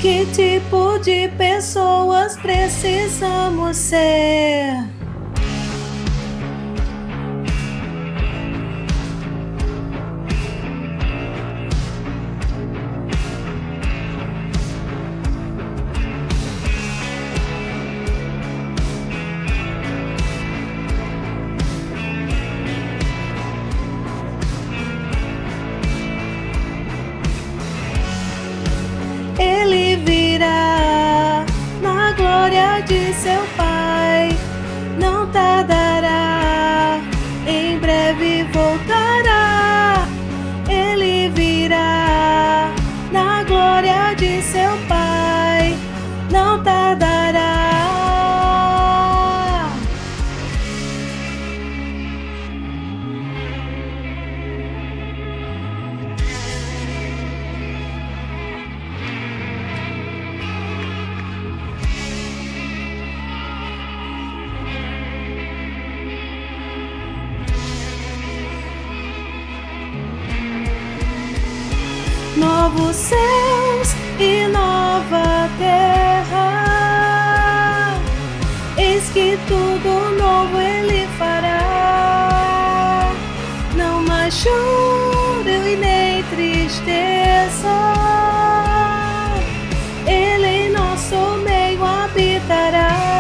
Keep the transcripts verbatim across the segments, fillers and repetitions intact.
Que tipo de pessoas precisamos ser? Ele virá na glória de seu Pai, não tardará, em breve voltará. Ele virá na glória de seu Pai, não tardará. Novos céus e nova terra, eis que tudo novo Ele fará. Não mais choro e nem tristeza, Ele em nosso meio habitará.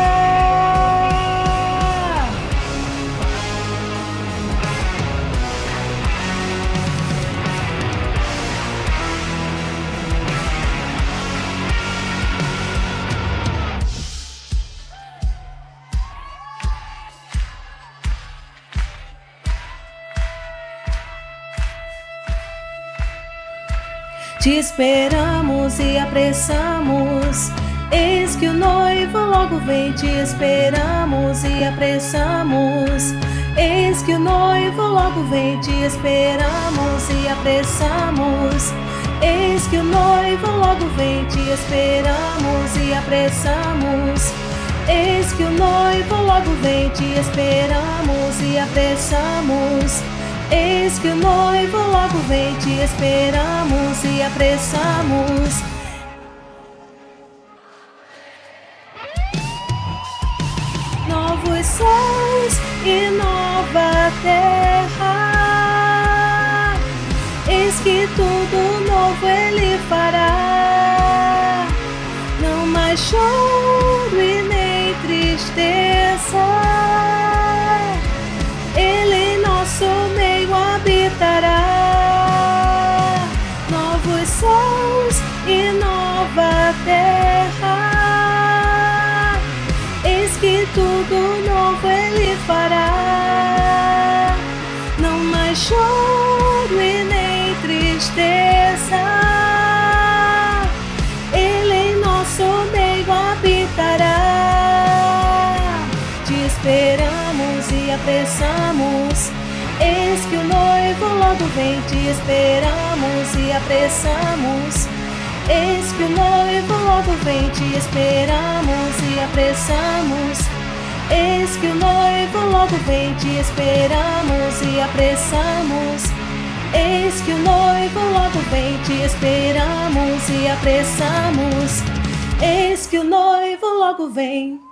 Te esperamos e apressamos, eis que o noivo logo vem. Te esperamos e apressamos, eis que o noivo logo vem. Te esperamos e apressamos, eis que o noivo logo vem. Te esperamos e apressamos, eis que o noivo logo vem. Te esperamos e apressamos, eis que o noivo logo vem. Te esperamos e apressamos. Novos céus e nova terra, eis que tudo novo Ele fará. Não mais choro e nem tristeza, Ele em nosso meio habitará. Novos céus e nova terra, eis que tudo novo Ele fará. Não mais choro e nem tristeza, Ele em nosso meio habitará. Te esperamos e apressamos, eis que o noivo logo vem. Te esperamos e apressamos, eis que o noivo logo vem. Te esperamos e apressamos, eis que o noivo logo vem. Te esperamos e apressamos, eis que o noivo logo vem. Te esperamos e apressamos, eis que o noivo logo vem.